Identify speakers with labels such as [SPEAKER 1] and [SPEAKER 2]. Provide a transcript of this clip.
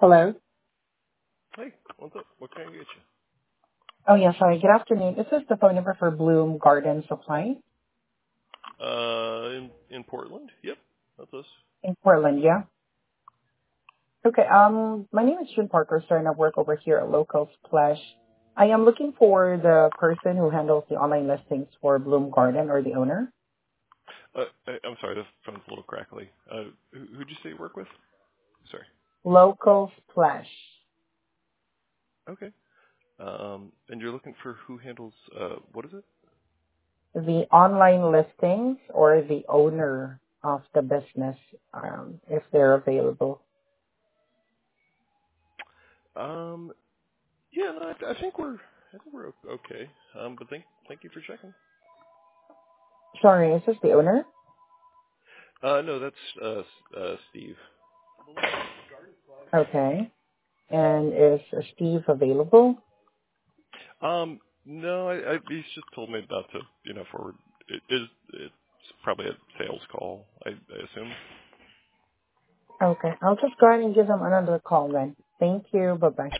[SPEAKER 1] Hello.
[SPEAKER 2] Hey, what's up? What can I get you?
[SPEAKER 1] Oh, yeah, sorry. Good afternoon. This is the phone number for Bloom Garden Supply
[SPEAKER 2] In Portland? Yep, that's us.
[SPEAKER 1] in Portland, yeah? Okay, my name is June Parker, sir, and I work over here at Local Splash. I am looking for the person who handles the online listings for Bloom Garden or the owner.
[SPEAKER 2] I'm sorry, the phone's a little crackly. Who'd you say you work with? Sorry.
[SPEAKER 1] Local Splash.
[SPEAKER 2] Okay. And you're looking for who handles, what is it?
[SPEAKER 1] The online listings or the owner of the business, if they're available.
[SPEAKER 2] Um, yeah, no, I think we're okay. But thank you for checking.
[SPEAKER 1] Sorry, is this the owner?
[SPEAKER 2] No, that's, Steve.
[SPEAKER 1] Okay. And is Steve available?
[SPEAKER 2] No, he's just told me not to, forward. It's probably a sales call, I assume.
[SPEAKER 1] Okay. I'll just go ahead and give them another call then. Thank you. Bye-bye.